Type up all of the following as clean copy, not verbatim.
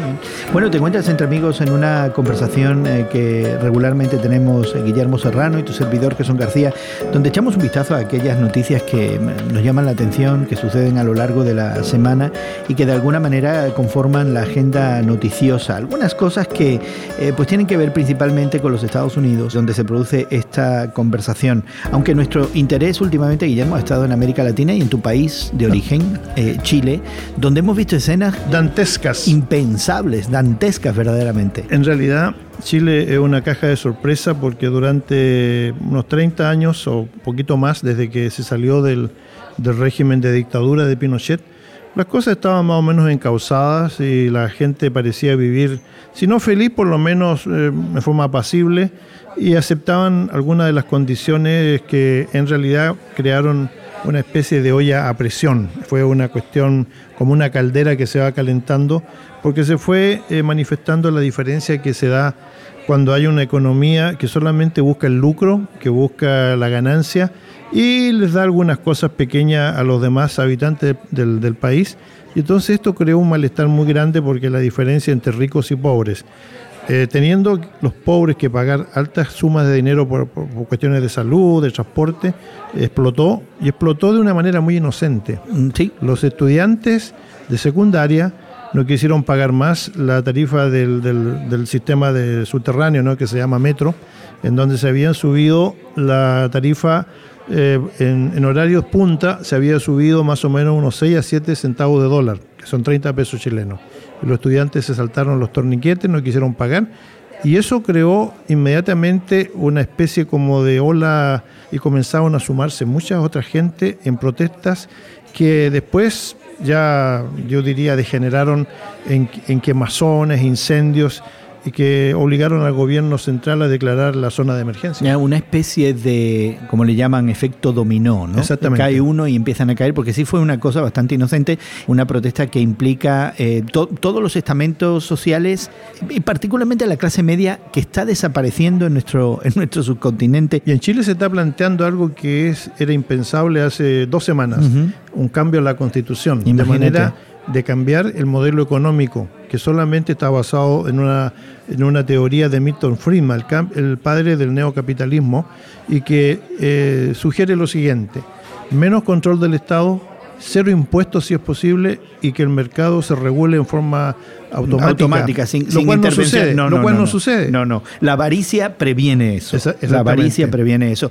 bien. Bueno, te encuentras entre amigos en una conversación que regularmente tenemos Guillermo Serrano y tu servidor, Jesús García, donde echamos un vistazo a aquellas noticias que nos llaman la atención, que suceden a lo largo de la semana y que de alguna manera conforman la agenda noticiosa. Algunas cosas que pues tienen que ver principalmente con los Estados Unidos, donde se produce esta conversación. Aunque nuestro interés últimamente, Guillermo, ha estado en América Latina y en tu país de origen, Chile, donde hemos visto escenas dantescas, impensables, dantescas verdaderamente. En realidad, Chile es una caja de sorpresa porque durante unos 30 años o poquito más, desde que se salió del régimen de dictadura de Pinochet, las cosas estaban más o menos encauzadas y la gente parecía vivir, si no feliz, por lo menos de forma apacible, y aceptaban algunas de las condiciones que en realidad crearon una especie de olla a presión. Fue una cuestión como una caldera que se va calentando, porque se fue manifestando la diferencia que se da cuando hay una economía que solamente busca el lucro, que busca la ganancia y les da algunas cosas pequeñas a los demás habitantes del país. Y entonces esto creó un malestar muy grande porque la diferencia entre ricos y pobres, teniendo los pobres que pagar altas sumas de dinero por cuestiones de salud, de transporte, explotó de una manera muy inocente. Sí. Los estudiantes de secundaria no quisieron pagar más la tarifa del sistema de subterráneo, ¿no?, que se llama Metro, en donde se habían subido la tarifa en horarios punta, se había subido más o menos unos 6 a 7 centavos de dólar, que son 30 pesos chilenos. Los estudiantes se saltaron los torniquetes, no quisieron pagar, y eso creó inmediatamente una especie como de ola y comenzaron a sumarse mucha otra gente en protestas que después ya, yo diría, degeneraron en quemazones, incendios, y que obligaron al gobierno central a declarar la zona de emergencia. Una especie de, como le llaman, efecto dominó, ¿no? Exactamente. Cae uno y empiezan a caer, porque sí fue una cosa bastante inocente, una protesta que implica todos los estamentos sociales, y particularmente a la clase media, que está desapareciendo en nuestro subcontinente. Y en Chile se está planteando algo que era impensable hace 2 semanas, un cambio a la Constitución, Imagínate. de manera de cambiar el modelo económico, que solamente está basado en una teoría de Milton Friedman, el padre del neocapitalismo, y que sugiere lo siguiente: menos control del Estado, 0 impuestos si es posible, y que el mercado se regule en forma automática sin intervención. Lo cual no sucede. No. La avaricia previene eso. La avaricia previene eso.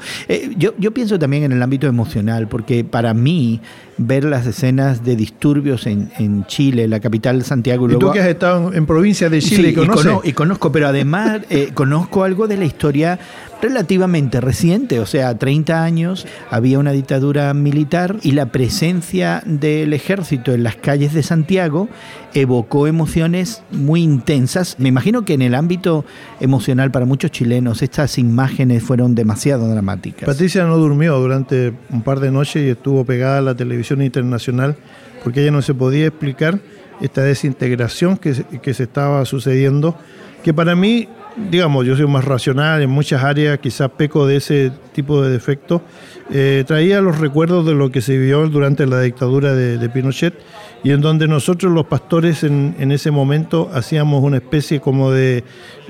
Yo pienso también en el ámbito emocional, porque para mí ver las escenas de disturbios en Chile, la capital Santiago. Y tú que has estado en provincia de Chile, sí, y conozco, pero además conozco algo de la historia relativamente reciente, o sea, 30 años, había una dictadura militar y la presencia del ejército en las calles de Santiago evocó emociones muy intensas. Me imagino que en el ámbito emocional para muchos chilenos estas imágenes fueron demasiado dramáticas. Patricia no durmió durante un par de noches y estuvo pegada a la televisión internacional porque ella no se podía explicar esta desintegración que se estaba sucediendo, que para mí, digamos, yo soy más racional en muchas áreas, quizás peco de ese tipo de defectos, traía los recuerdos de lo que se vivió durante la dictadura de Pinochet, y en donde nosotros los pastores en ese momento hacíamos una especie como de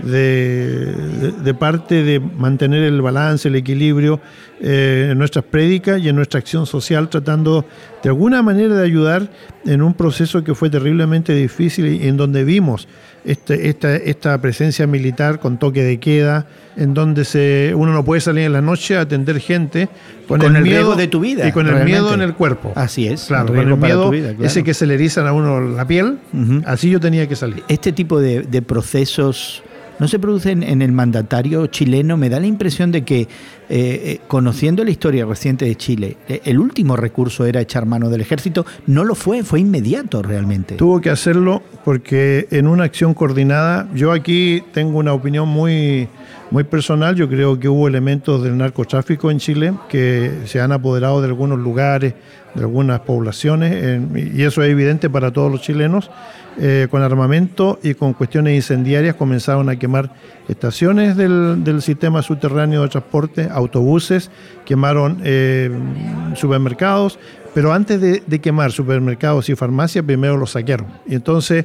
parte de mantener el balance, el equilibrio en nuestras prédicas y en nuestra acción social, tratando de alguna manera de ayudar en un proceso que fue terriblemente difícil y en donde vimos esta presencia militar con toque de queda, en donde uno no puede salir en la noche a atender gente con el miedo de tu vida y con el miedo en el cuerpo. Así es, claro, con el miedo ese que se le erizan a uno la piel. Así yo tenía que salir. Este tipo de procesos no se producen en el mandatario chileno. Me da la impresión de que, conociendo la historia reciente de Chile, el último recurso era echar mano del ejército. No lo fue inmediato realmente. Tuvo que hacerlo porque en una acción coordinada, yo aquí tengo una opinión muy personal. Yo creo que hubo elementos del narcotráfico en Chile que se han apoderado de algunos lugares, de algunas poblaciones, y eso es evidente para todos los chilenos. Con armamento y con cuestiones incendiarias comenzaron a quemar estaciones del sistema subterráneo de transporte, autobuses, quemaron supermercados, pero antes de quemar supermercados y farmacias, primero los saquearon. Y entonces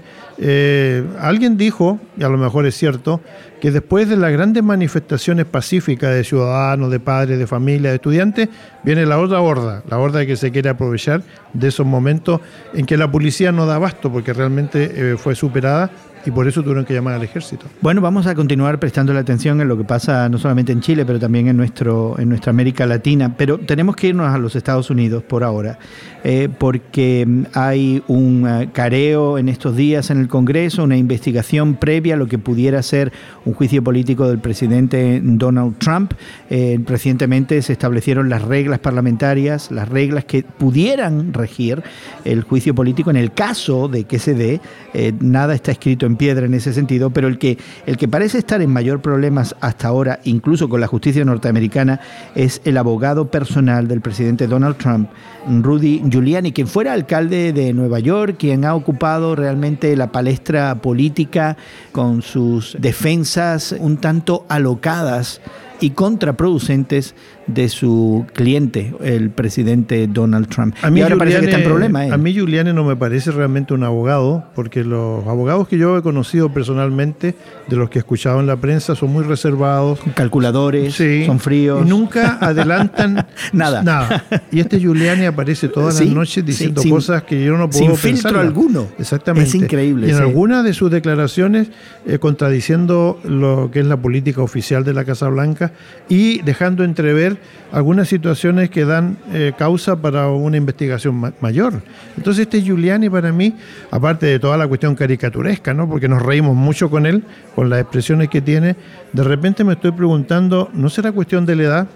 alguien dijo, y a lo mejor es cierto, que después de las grandes manifestaciones pacíficas de ciudadanos, de padres, de familias, de estudiantes, viene la otra horda, la horda que se quiere aprovechar de esos momentos en que la policía no da abasto, porque realmente fue superada, y por eso tuvieron que llamar al ejército. Bueno, vamos a continuar prestando la atención en lo que pasa no solamente en Chile, pero también en nuestra América Latina. Pero tenemos que irnos a los Estados Unidos por ahora, porque hay un careo en estos días en el Congreso, una investigación previa a lo que pudiera ser un juicio político del presidente Donald Trump. Recientemente se establecieron las reglas parlamentarias, las reglas que pudieran regir el juicio político en el caso de que se dé. Nada está escrito en piedra en ese sentido, pero el que parece estar en mayor problemas hasta ahora, incluso con la justicia norteamericana, es el abogado personal del presidente Donald Trump, Rudy Giuliani, quien fuera alcalde de Nueva York, quien ha ocupado realmente la palestra política con sus defensas un tanto alocadas y contraproducentes de su cliente, el presidente Donald Trump. Y ahora parece que está en problema. A mí Giuliani no me parece realmente un abogado, porque los abogados que yo he conocido personalmente, de los que he escuchado en la prensa, son muy reservados. Calculadores, sí, son fríos. Y nunca adelantan nada. Y este Giuliani aparece todas las noches diciendo cosas que yo no puedo pensar. Sin filtro alguno. Exactamente. Es increíble. Y en algunas de sus declaraciones contradiciendo lo que es la política oficial de la Casa Blanca y dejando entrever algunas situaciones que dan causa para una investigación mayor. Entonces este Giuliani para mí, aparte de toda la cuestión caricaturesca, ¿no? Porque nos reímos mucho con él, con las expresiones que tiene, de repente me estoy preguntando, ¿no será cuestión de la edad?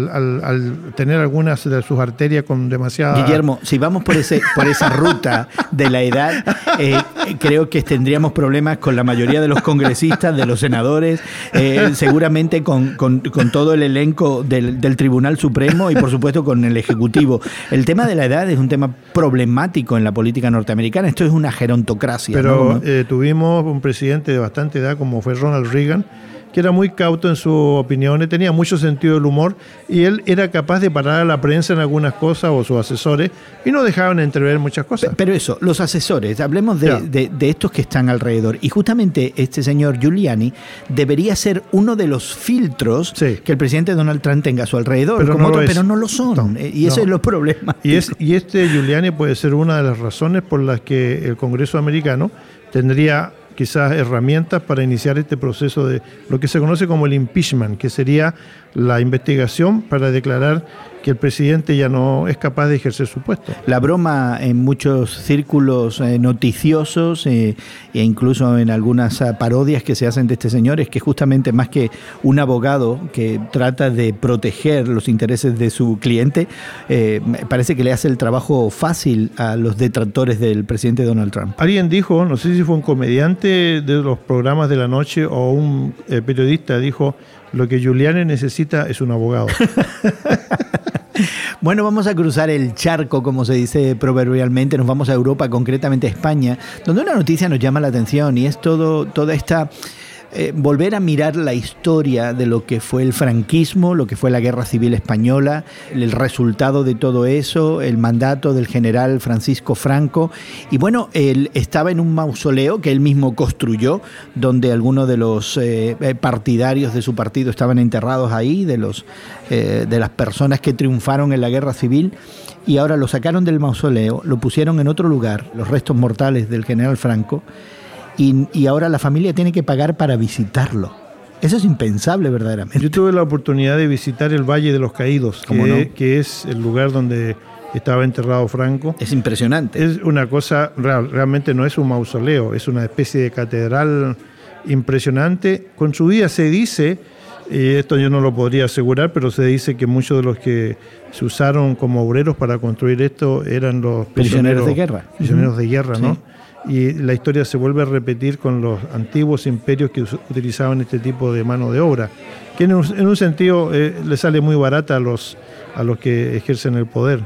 Al tener algunas de sus arterias con demasiada... Guillermo, si vamos por esa ruta de la edad, creo que tendríamos problemas con la mayoría de los congresistas, de los senadores, seguramente con todo el elenco del Tribunal Supremo y por supuesto con el Ejecutivo. El tema de la edad es un tema problemático en la política norteamericana. Esto es una gerontocracia. Pero ¿no? Tuvimos un presidente de bastante edad como fue Ronald Reagan, que era muy cauto en sus opiniones, tenía mucho sentido del humor y él era capaz de parar a la prensa en algunas cosas o sus asesores y no dejaban entrever muchas cosas. Pero eso, los asesores, hablemos de estos que están alrededor. Y justamente este señor Giuliani debería ser uno de los filtros que el presidente Donald Trump tenga a su alrededor, pero no lo son. Y eso es los problemas. Y este Giuliani puede ser una de las razones por las que el Congreso americano tendría quizás herramientas para iniciar este proceso de lo que se conoce como el impeachment, que sería la investigación para declarar que el presidente ya no es capaz de ejercer su puesto. La broma en muchos círculos noticiosos e incluso en algunas parodias que se hacen de este señor es que justamente más que un abogado que trata de proteger los intereses de su cliente, parece que le hace el trabajo fácil a los detractores del presidente Donald Trump. Alguien dijo, no sé si fue un comediante de los programas de la noche o un periodista, dijo: lo que Giuliani necesita es un abogado. Bueno, vamos a cruzar el charco, como se dice proverbialmente, nos vamos a Europa, concretamente a España, donde una noticia nos llama la atención y es toda esta... volver a mirar la historia de lo que fue el franquismo, lo que fue la Guerra Civil Española, el resultado de todo eso, el mandato del general Francisco Franco. Y bueno, él estaba en un mausoleo que él mismo construyó, donde algunos de los partidarios de su partido estaban enterrados ahí, de las personas que triunfaron en la Guerra Civil, y ahora lo sacaron del mausoleo, lo pusieron en otro lugar, los restos mortales del general Franco, y ahora la familia tiene que pagar para visitarlo. Eso es impensable verdaderamente. Yo tuve la oportunidad de visitar el Valle de los Caídos, que es el lugar donde estaba enterrado Franco. Es impresionante. Es una cosa, realmente no es un mausoleo, es una especie de catedral impresionante. Construida, se dice, y esto yo no lo podría asegurar, pero se dice que muchos de los que se usaron como obreros para construir esto eran los prisioneros de guerra. Prisioneros de guerra, ¿no? Sí. Y la historia se vuelve a repetir con los antiguos imperios que utilizaban este tipo de mano de obra, que en un sentido le sale muy barata a los que ejercen el poder.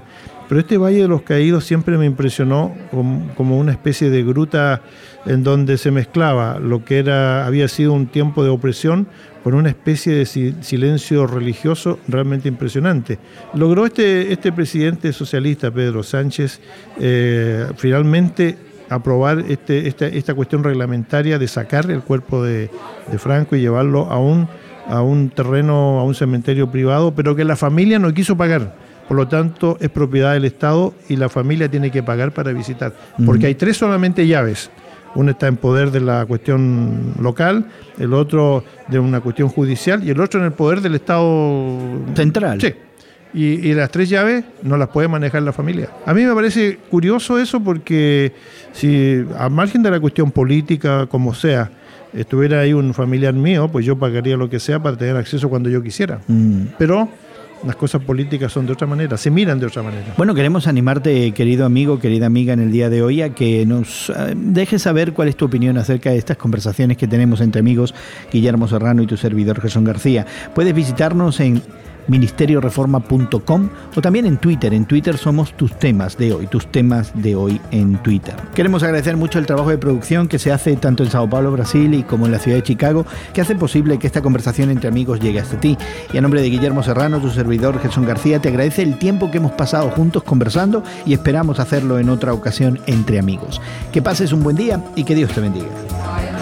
Pero este Valle de los Caídos siempre me impresionó como una especie de gruta en donde se mezclaba lo que había sido un tiempo de opresión con una especie de silencio religioso realmente impresionante. Logró este presidente socialista, Pedro Sánchez, finalmente aprobar esta cuestión reglamentaria de sacar el cuerpo de Franco y llevarlo a un terreno, a un cementerio privado, pero que la familia no quiso pagar. Por lo tanto, es propiedad del Estado y la familia tiene que pagar para visitar. Porque hay 3 solamente llaves. Uno está en poder de la cuestión local, el otro de una cuestión judicial y el otro en el poder del Estado central. Sí. Y las 3 llaves no las puede manejar la familia. A mí me parece curioso eso porque si al margen de la cuestión política, como sea, estuviera ahí un familiar mío, pues yo pagaría lo que sea para tener acceso cuando yo quisiera. Pero las cosas políticas son de otra manera, se miran de otra manera. Bueno, queremos animarte, querido amigo, querida amiga, en el día de hoy a que nos dejes saber cuál es tu opinión acerca de estas conversaciones que tenemos entre amigos, Guillermo Serrano y tu servidor Gerson García. Puedes visitarnos en ministerioreforma.com o también en Twitter. En Twitter somos tus temas de hoy en Twitter. Queremos agradecer mucho el trabajo de producción que se hace tanto en Sao Paulo, Brasil, y como en la ciudad de Chicago, que hace posible que esta conversación entre amigos llegue hasta ti. Y a nombre de Guillermo Serrano, tu servidor Gerson García, te agradece el tiempo que hemos pasado juntos conversando y esperamos hacerlo en otra ocasión entre amigos. Que pases un buen día y que Dios te bendiga.